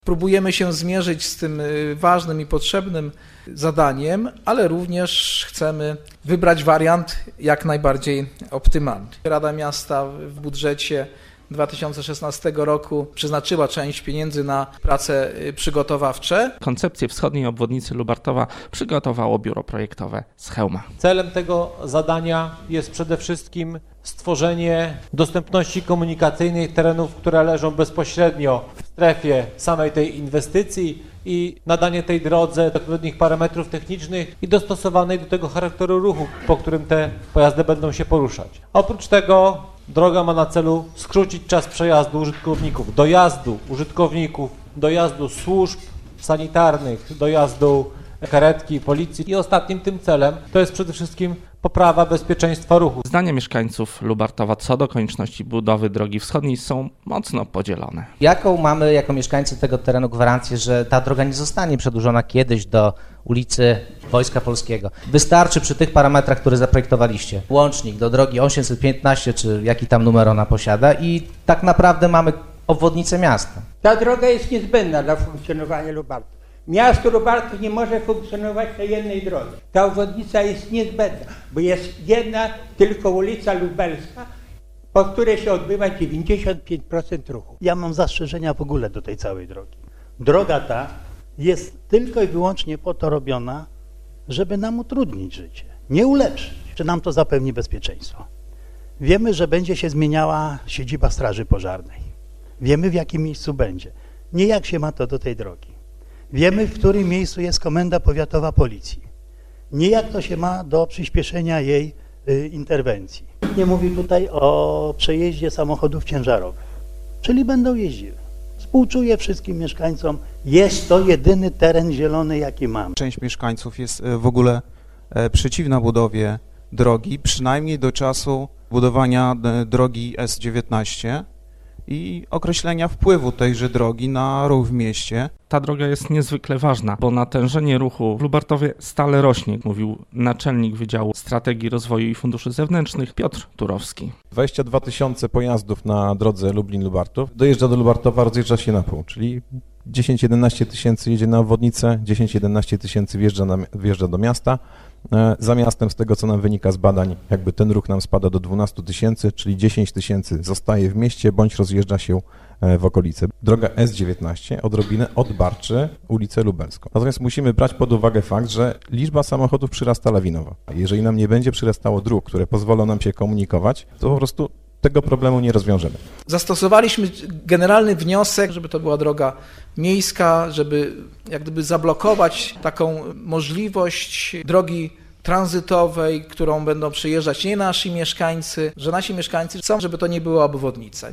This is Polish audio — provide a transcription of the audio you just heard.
Próbujemy się zmierzyć z tym ważnym i potrzebnym zadaniem, ale również chcemy wybrać wariant jak najbardziej optymalny. Rada Miasta w budżecie 2016 roku przeznaczyła część pieniędzy na prace przygotowawcze. Koncepcję wschodniej obwodnicy Lubartowa przygotowało biuro projektowe z Chełma. Celem tego zadania jest przede wszystkim stworzenie dostępności komunikacyjnej terenów, które leżą bezpośrednio w strefie samej tej inwestycji i nadanie tej drodze odpowiednich parametrów technicznych i dostosowanej do tego charakteru ruchu, po którym te pojazdy będą się poruszać. Oprócz tego droga ma na celu skrócić czas przejazdu użytkowników, dojazdu służb sanitarnych, dojazdu karetki, policji i ostatnim tym celem to jest przede wszystkim poprawa bezpieczeństwa ruchu. Zdania mieszkańców Lubartowa co do konieczności budowy drogi wschodniej są mocno podzielone. Jaką mamy jako mieszkańcy tego terenu gwarancję, że ta droga nie zostanie przedłużona kiedyś do ulicy Wojska Polskiego? Wystarczy przy tych parametrach, które zaprojektowaliście, łącznik do drogi 815, czy jaki tam numer ona posiada i tak naprawdę mamy obwodnicę miasta. Ta droga jest niezbędna dla funkcjonowania Lubartu. Miasto Lubartów nie może funkcjonować na jednej drodze. Ta obwodnica jest niezbędna, bo jest jedna tylko ulica Lubelska, po której się odbywa 95% ruchu. Ja mam zastrzeżenia w ogóle do tej całej drogi. Droga ta jest tylko i wyłącznie po to robiona, żeby nam utrudnić życie, nie ulepszyć, czy nam to zapewni bezpieczeństwo. Wiemy, że będzie się zmieniała siedziba Straży Pożarnej. Wiemy, w jakim miejscu będzie. Nie jak się ma to do tej drogi. Wiemy, w którym miejscu jest komenda powiatowa policji. Nie jak to się ma do przyspieszenia jej interwencji. Nie mówi tutaj o przejeździe samochodów ciężarowych, czyli będą jeździły. Współczuję wszystkim mieszkańcom, jest to jedyny teren zielony, jaki mamy. Część mieszkańców jest w ogóle przeciwna budowie drogi, przynajmniej do czasu budowania drogi S19 i określenia wpływu tejże drogi na ruch w mieście. Ta droga jest niezwykle ważna, bo natężenie ruchu w Lubartowie stale rośnie, mówił naczelnik Wydziału Strategii Rozwoju i Funduszy Zewnętrznych Piotr Turowski. 22 000 pojazdów na drodze Lublin-Lubartów dojeżdża do Lubartowa, rozjeżdża się na pół, czyli 10-11 tysięcy jedzie na obwodnicę, 10-11 tysięcy wjeżdża do miasta. Za miastem, z tego co nam wynika z badań, jakby ten ruch nam spada do 12 tysięcy, czyli 10 tysięcy zostaje w mieście bądź rozjeżdża się w okolice. Droga S19 odrobinę odbarczy ulicę Lubelską. Natomiast musimy brać pod uwagę fakt, że liczba samochodów przyrasta lawinowo. Jeżeli nam nie będzie przyrastało dróg, które pozwolą nam się komunikować, to po prostu tego problemu nie rozwiążemy. Zastosowaliśmy generalny wniosek, żeby to była droga miejska, żeby jak gdyby zablokować taką możliwość drogi tranzytowej, którą będą przejeżdżać nie nasi mieszkańcy, że nasi mieszkańcy chcą, żeby to nie była obwodnica.